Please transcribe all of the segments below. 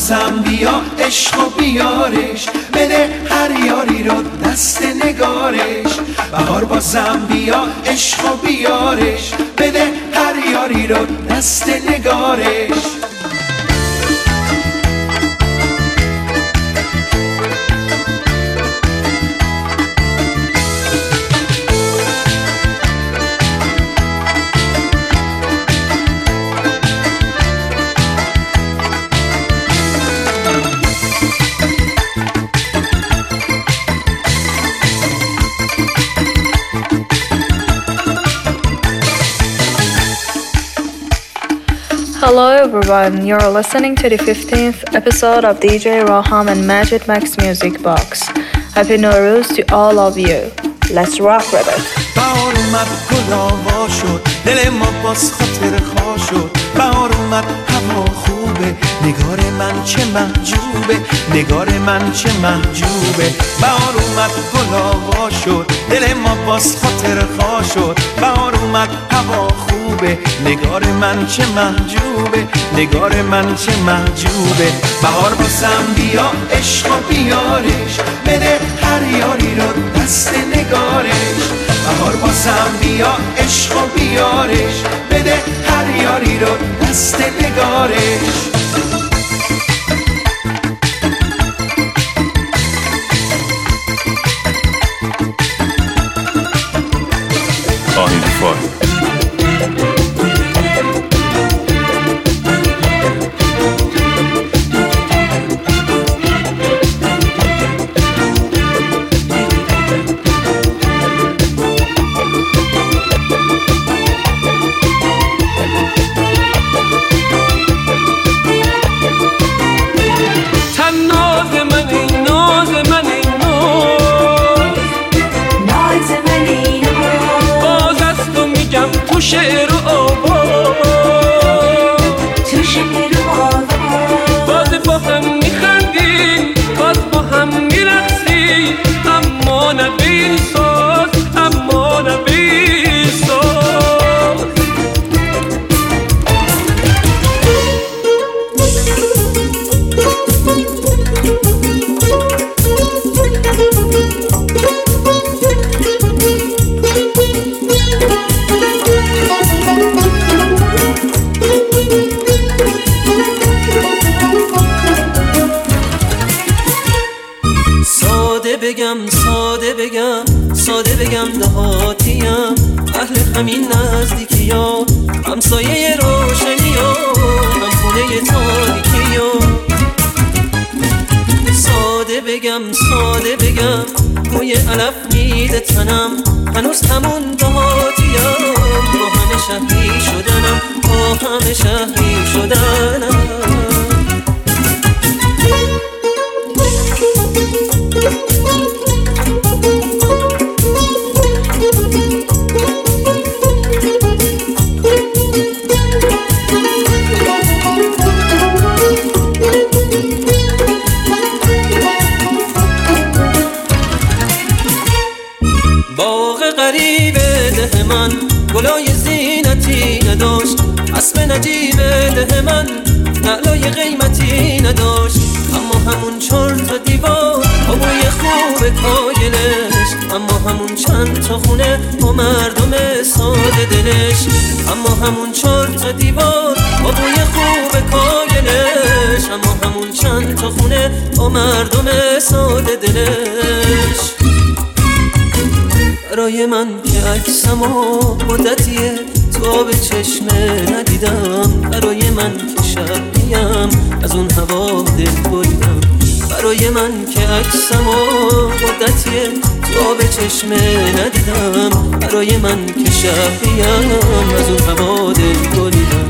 بازم بیا عشق و بیارش، بده هر یاری رو دست نگارش. بهار بازم بیا عشق و بیارش، بده هر یاری رو دست نگارش. Hello everyone, you're listening to the 15th episode of DJ Raham and Majid Max Music Box. Happy Nowruz to all of you. Let's rock with it. بهار اومد گل آوا شد، دل ما باز خاطر خوا شد. بهار اومد هوا خوبه، نگار من چه محجوبه، نگار من چه محجوبه. بهار اومد گل آوا شد، دل ما باز خاطر خوا شد. بهار اومد هوا خوبه، نگار من چه محجوبه، نگار من چه محجوبه. بهار بازم بیا عشق و بیارش، بده هر یاری رو دست نگارش. بهار بازم بیا عشق و بیارش، بده هر یاری رو دست نگارش. شعر و آواز تو شعر و آواز باز با هم میخندیم، باز با هم میرقصیم، اما نه به این ساز، اما نه به این ساز. ساده بگم دهاتیم، اهل همین نزدیکی ها، همسایه روشنی ها، هم خونه تاریکی ها. ساده بگم موی علف میده تنم، هنوز همون دهاتیم، با همه شهری شدنم، با همه شهری شدنم. گلای زینتی نداشت، اسب نجیب ده من نعلای قیمتی نداشت، اما همون 4 تا دیوار با بوی خوب کاگلش، اما همون چند تا خونه با مردم ساده دلش، اما همون 4 تا دیوار با بوی خوب کاگلش، اما همون چند تا خونه با مردم ساده دلش. برای من که عکسمو مدتیه تو به چشمه ندیدم، برای من که شبیم از اون هوا دل بریدم، برای من که عکسمو مدتیه تو به چشمه ندیدم، برای من که شبیم از اون هوا دل بریدم.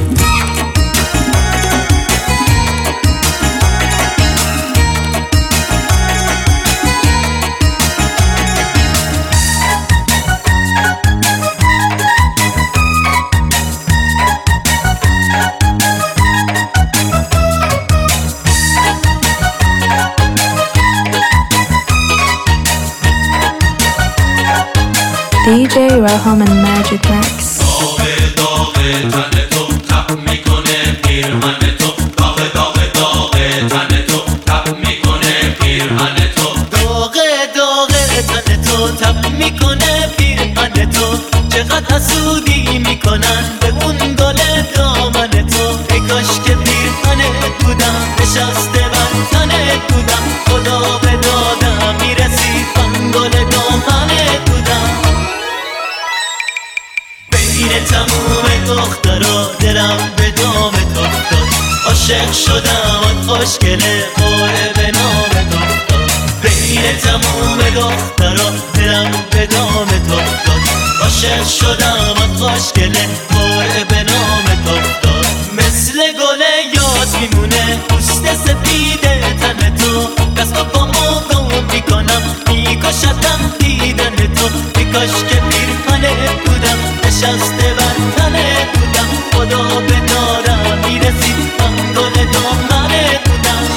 DJ Raham and Majid Max. داغ تن تو تب میکنه پیرهن تو، داغ تن رو تب میکنه پیرهن تو، چقدر حسودی میکنن به اون گل دامن تو. ای کاش که پیرهنت بودم، نشسته بر تنت بودم، خدا به دادم میرسید من گل دامنت بودم. بین تموم دخترا دلم به دامت افتاد، عاشق شدم آن خوشگله خوره به نامت افتاد. بین تموم دخترا دلم به دامت افتاد، عاشق شدم آن خوشگله خوره به نامت افتاد. مثل گل یاد میمونه پوست سپید تن تو، دست با پامو گم میکنم میکشتم دیدن تو. ای کاش که پیرهنت بودم، نشسته بر تنت بودم، خدا به دادم میرسید من گل دامنت بودم.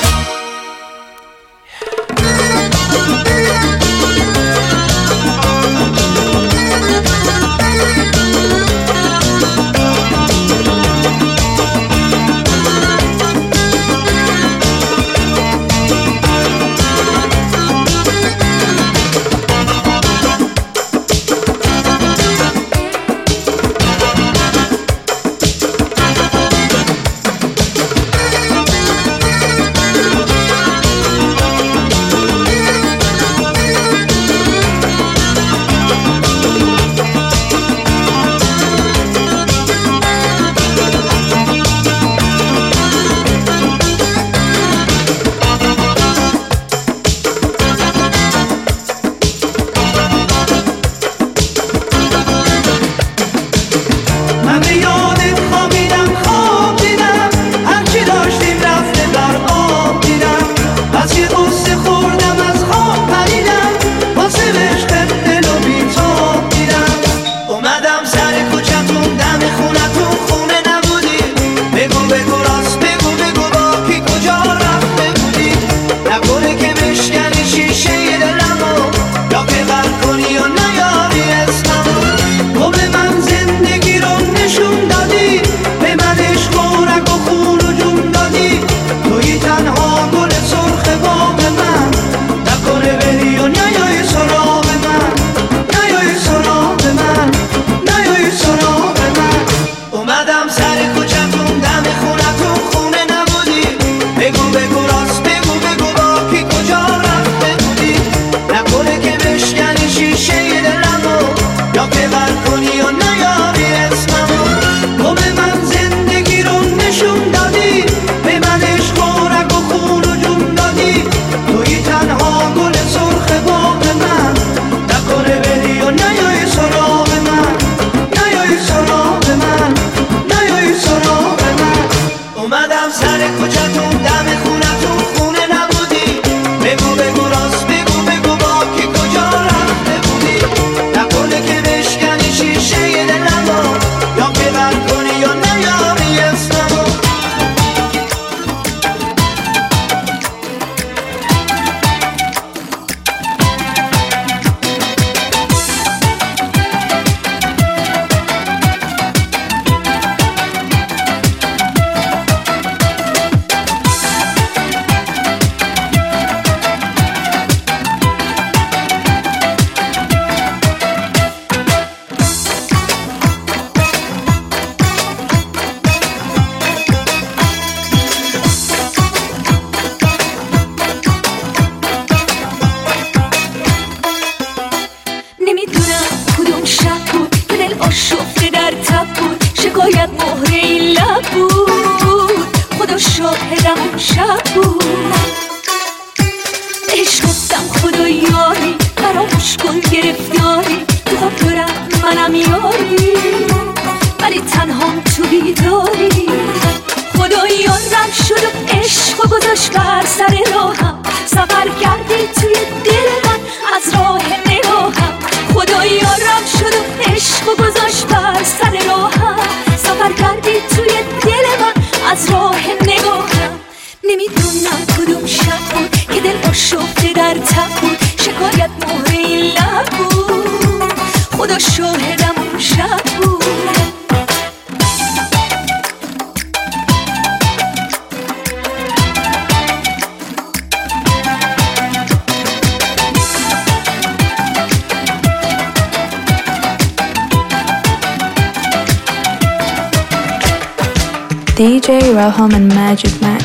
DJ Raham and Majid Max.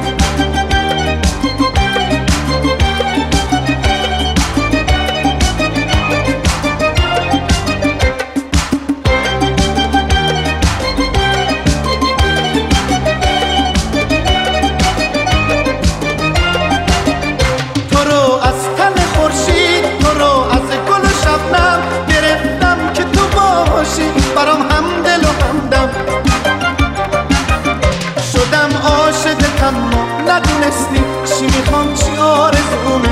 ندونستی چی میخوام چی آرزومه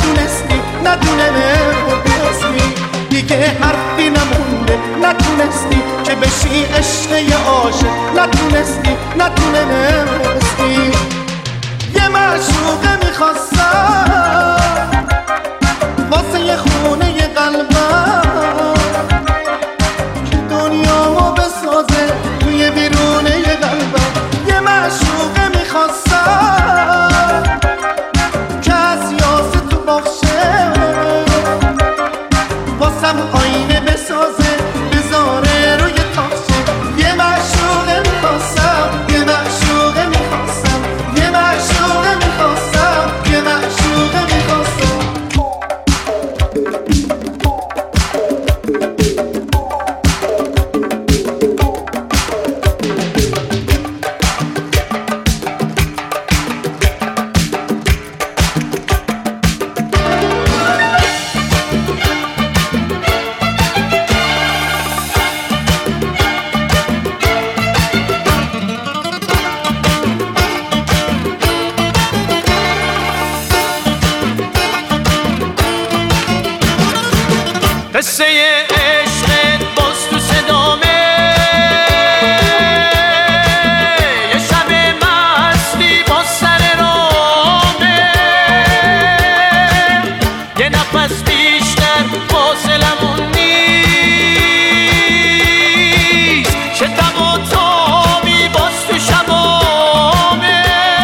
ندونستی دیگه حرفی نمونده نتونستی که بشی عشق یه عاشق ندونستی یه معشوقه میخواستم واسه یه خونه یه قلبم که دنیامو بسازه توی بیرونه یه قلبم یه معشوقه میخواستم که از یاسه تو باخشه واسم آینه بسازه بذاره روی تاخشه یه معشوقه میخواستم قصه عشقت باز تو صدامه یه شب مستی با سر رامه یه نفس بیشتر فاصلمون نیست شتم و تابی باز تو شبامه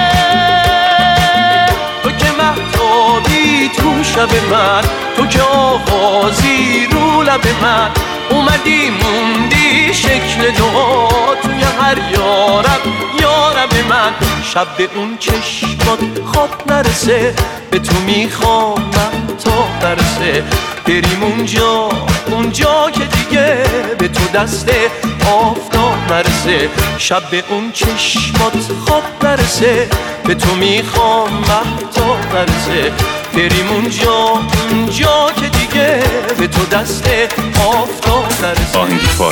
تو که مهتابی تو شب من تو که آغازی رو لب من اومدی موندی شکل دعا توی هر یارب من شب به اون چشمات خواب نرسه به تو میخوام من تا برسه بریم اونجا که دیگه به تو دست آفتاب نرسه شب به اون چشمات خواب نرسه به تو میخوام من تا برسه بریم اونجا که دیگه به تو دست آفتاب نرسه آهنگی فار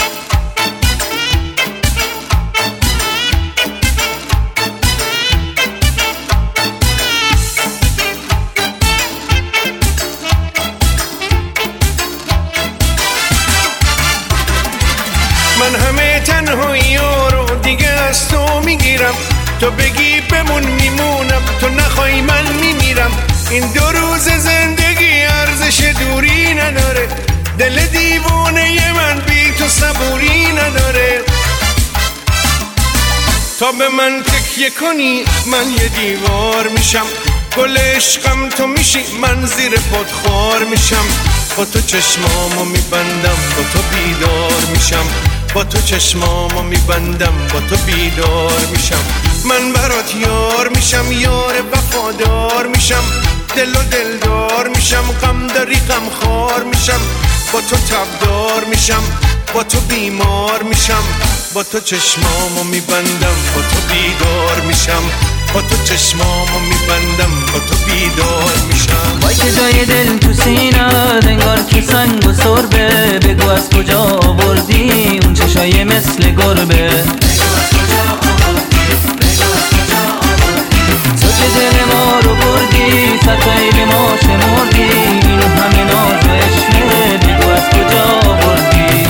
من همه تنهایی رو دیگه از تو میگیرم تو بگی بمون میمونم تو نخوای من میمیرم این 2 روز زندگی ارزش دوری نداره دل دیوونه من بی تو صبوری نداره تا به من تکیه کنی من یه دیوار میشم گل عشقم تو میشی من زیر پات خار میشم با تو چشمامو میبندم با تو بیدار میشم با تو چشمامو میبندم با تو بیدار میشم من برات یار میشم یار وفادار میشم دل و دلدار میشم غم داری غم خار میشم با تو تبدار میشم با تو بیمار میشم با تو چشمامو میبندم با تو بیدار میشم با تو چشمامو میبندم با تو بیدار میشم وای که جای دل تو سینه انگار که سنگ و سربه بگو از کجا آوردی اون چشای مثل گربه تو که دل ما رو بردی ستایی به ما شمردی اینو همه ناز و عشقه بگو از کجا آوردی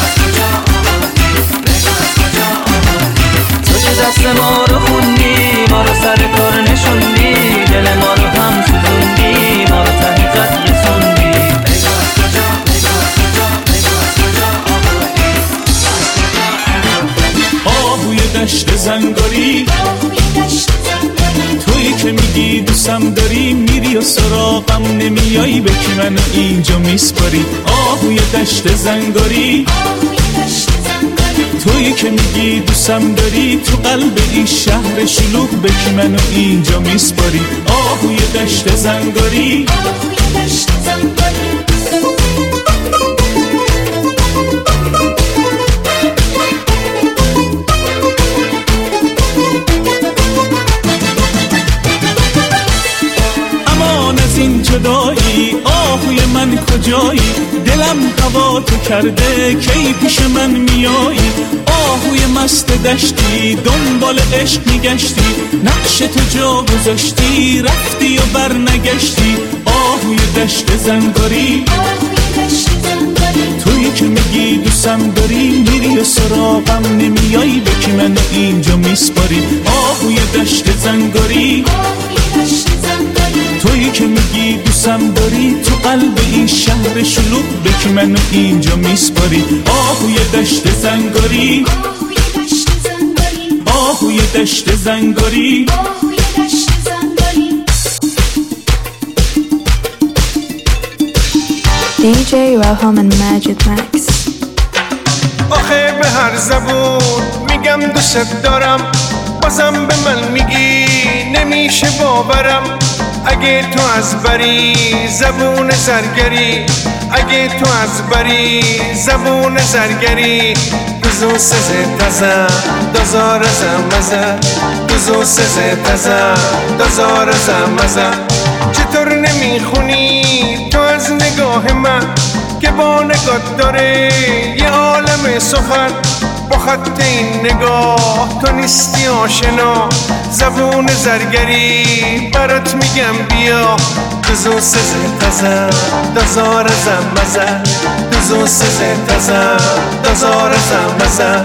تو که دست ما رو خوندی ما رو سر کار نشوندی دل ما رو هم سوزوندی ما رو ته خط رسوندی آهوی دشت زنگاری تویی که میگی دوستم داری میری و سراغم نمیایی به که منو اینجا میسپاری آهوی دشت زنگاری تویی که میگی دوستم داری، تو قلب این شهر شلوغ به کی منو اینجا میسپاری. آهوی دشت زنگاری، آهوی دشت زنگاری. امان از این جدایی، آهوی من کجایی؟ دلم هوا تو کرده کی پیش من میایی. آهوی مست دشتی دنبال عشق میگشتی، نقش تو جا گذاشتی رفتی و بر نگشتی. آهوی دشت زنگاری، تویی که میگی دوستم داری، میری و سراغم نمیایی، به کی منو اینجا میسپاری. آهوی دشت زنگاری، تویی که میگی دوستم داری، تو قلب این شهر شلوغ به کی منو اینجا میسپاری. آهوی دشت زنگاری، آهوی دشت زنگاری. DJ Roham and Majid Max. آخه به هر زبون میگم دوست دارم، بازم به من میگی نمیشه باورم. اگه تو از بری زبون زرگری، اگه تو از بری زبون زرگری. دوزو سزه تزه دازار زمزه، دوزو سزه تزه دازار زمزه. چطور نمیخونی تو از نگاه من که با نگات داره یه عالم سخن؟ با خط این نگاه تو نیستی آشنا، زبون زرگری برات میگم بیا. دوزو سزه تزه دازار زمزه، دوزو سزه تزه دازار زمزه.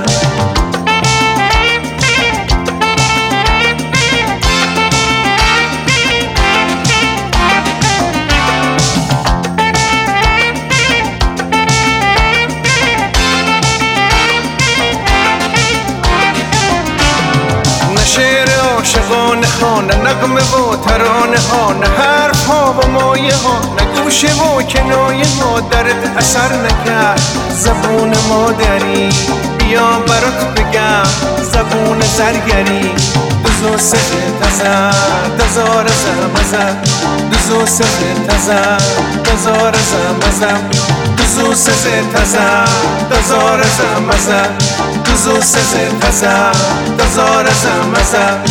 عاشقانه ها، نه نغمه و ترانه ها، نه حرف ها و مایه ها، نه گوشه و کنایه ها درت اثر نکرد. زبون مادری بیا برات بگم، زبون زرگری. دوزو سزه تزه دازار زمزه، دوزو سزه تزه دازار زمزه، دوزو سزه تزه دازار زمزه، دوزو سزه تزه دازار زمزه.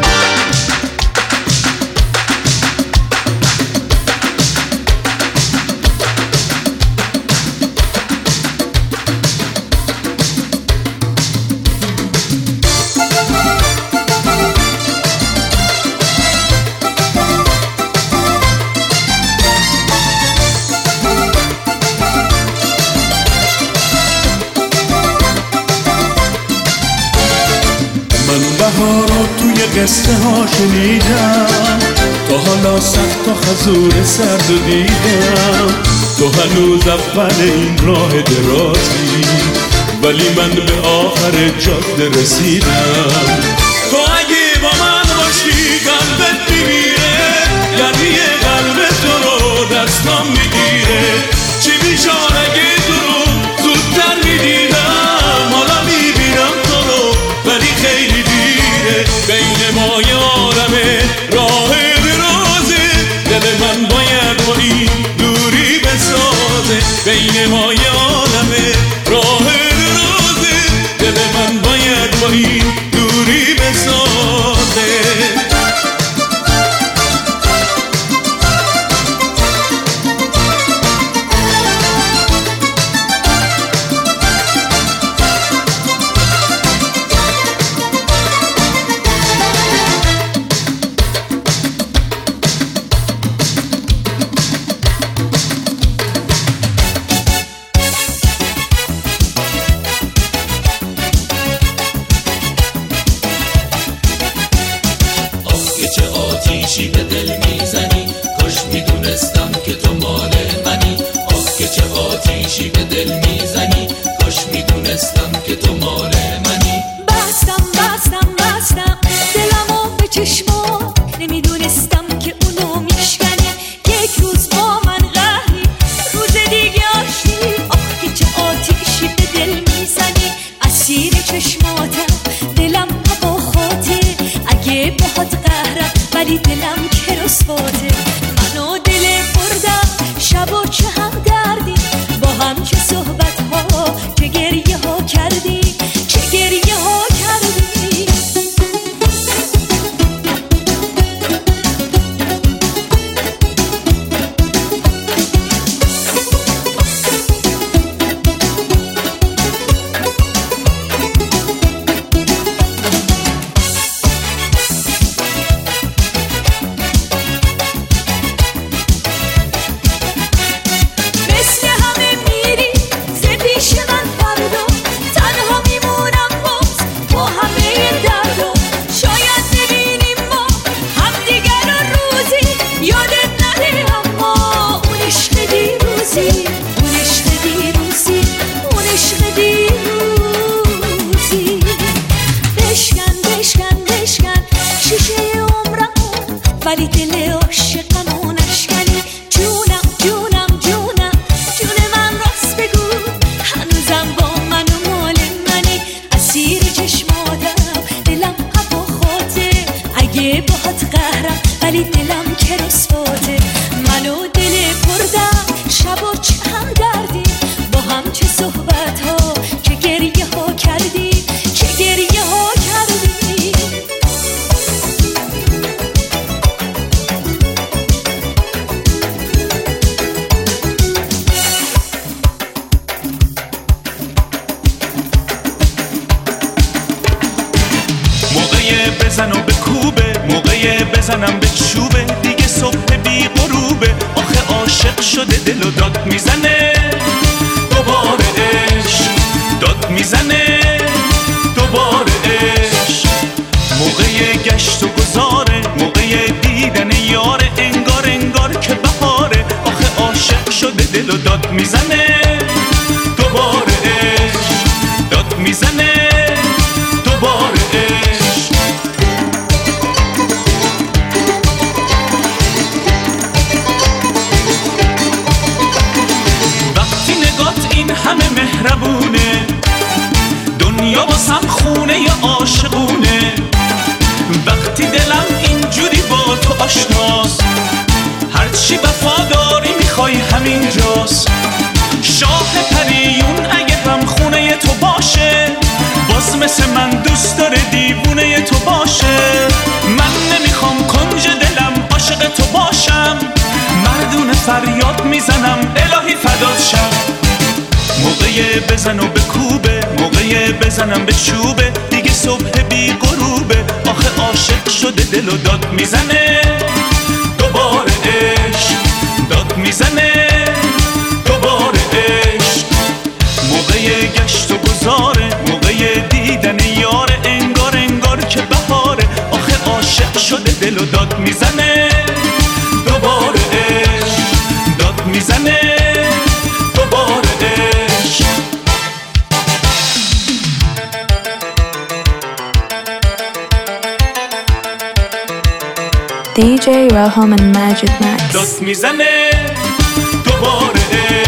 بهارا توی قصه ها شنیدم، تا حالا سخت و خزور سرد و دیدم. تو هنوز اول این راه درازی، ولی من به آخر جاده رسیدم. تو اگه با من باشی قلبت میمیره، یعنی قلب تو رو دستم میگیره. چی بیشار اگه تو رو زودتر میدیدم، حالا میبینم تو رو ولی خیلی دیره. بین ما یارمه راه درازه، دل من باید با این دوری بسازه. بین ما یارمه راه درازه، دل من باید با این دوری بسازه. آتیشی به دل میزنی، کاش میدونستم که تو مال منی. آه که چه آتیشی به دل میزنی، کاش میدونستم که تو مال منی. بستم دلمو به چشما، نمیدونستم که اونو میشکنی. یک روز با من قهری، روز دیگه آشتی. آه که چه آتیشی به دل میزنی، اسیر بزن و به کوبه، موقع بزنم به چوبه، دیگه صبح بی غروبه. آخه عاشق شده دل و داد میزنه، دوباره عشق داد میزنه، دوباره عشق. موقع گشت و گذاره، موقع دیدن یاره، انگار انگار که بهاره. آخه عاشق شده دل و داد میزنه، دوباره عشق داد میزنه، دوباره عشق. وقتی نگات این همه مهربونه، دنیا واسم خونه ی عاشقونه. وقتی دلم اینجوری با تو آشناست، هرچی وفاداری میخوای همینجاست. شاه پریون اگه هم خونه تو باشه، باز مثل من دوست داره دیوونه تو باشه. من نمیخوام کنج دلم عاشق تو باشم، مردونه فریاد میزنم الهی فدات شم. موقع بزن و به کوبه، موقع بزنم به چوبه، دیگه صبح بی غروبه. آخه عاشق شده دل و داد میزنه، دوباره عشق داد میزنه، دوباره عشق. موقع گشت و گذاره، موقع دیدن یاره، انگار انگار که بهاره. آخه عاشق شده دل و داد میزنه، دوباره عشق داد میزنه، دوباره عشق. DJ Roham and Majid Max. داد میزنه، دوباره